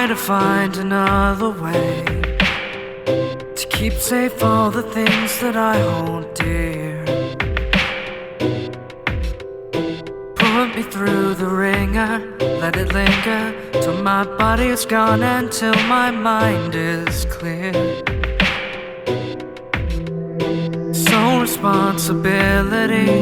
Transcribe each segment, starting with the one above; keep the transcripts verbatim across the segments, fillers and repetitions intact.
to find another way to keep safe all the things that I hold dear. Put me through the ringer, let it linger till my body is gone and till my mind is clear. Sole responsibility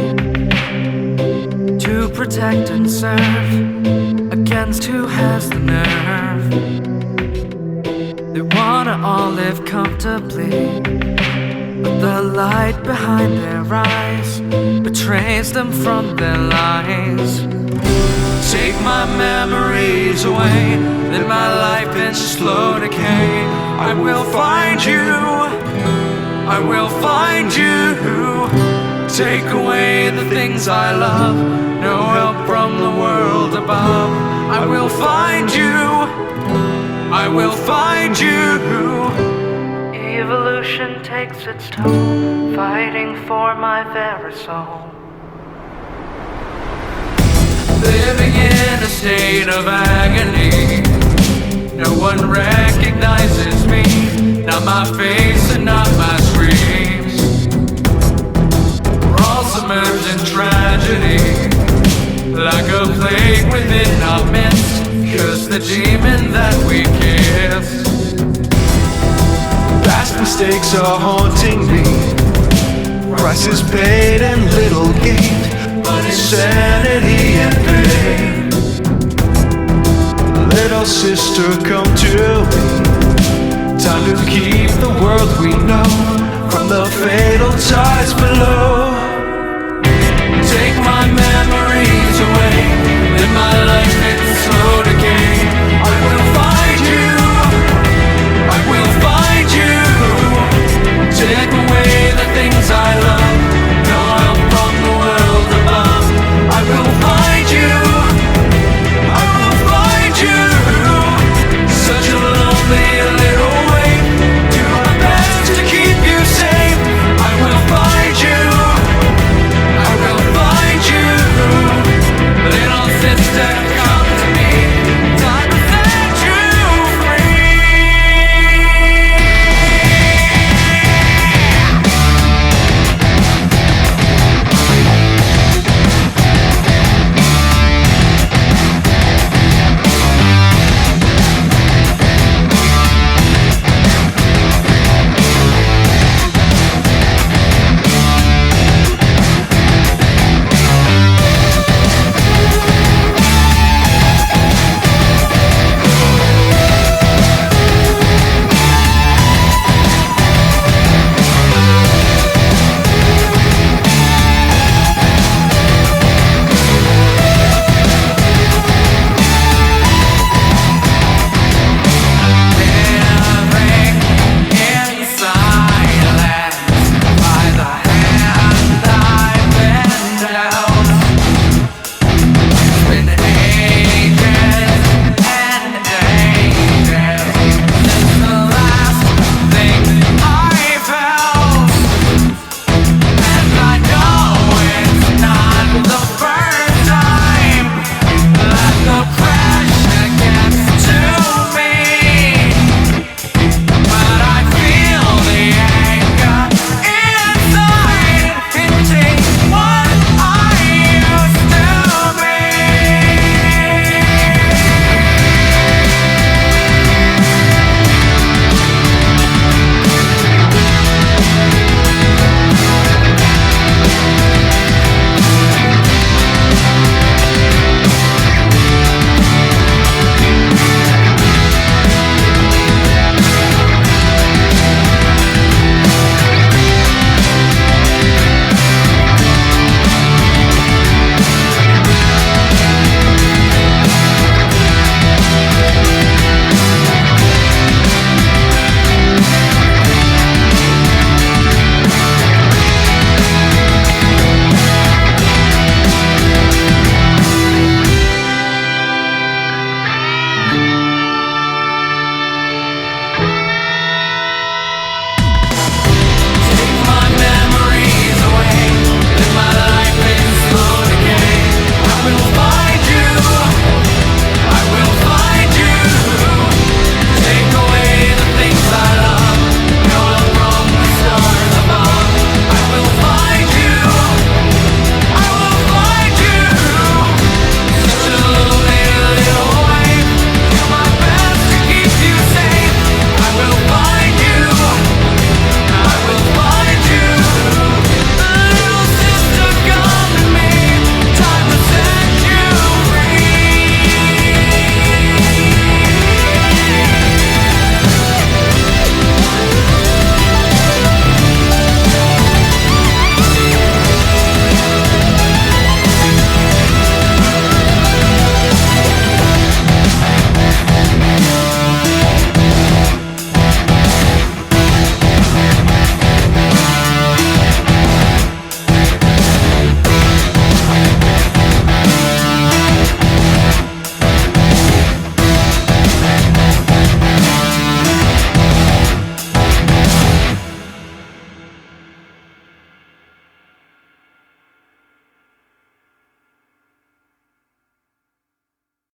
to protect and serve against who has the nerve. They wanna all live comfortably, but the light behind their eyes betrays them from their lies. Take my memories away, live my life in slow decay. I will find you, I will find you. Take away the things I love, no help from the world above. I will find you, I will find you. Evolution takes its toll, fighting for my very soul. Living in a state of agony, no one recognizes me, not my face and not my screams. We're all submerged in tragedy, like a plague within our midst. Curse the demon that we kiss. Past mistakes are haunting me, prices paid and little gained, but insanity and pain. Little sister, come to me. Time to keep the world we know from the fatal ties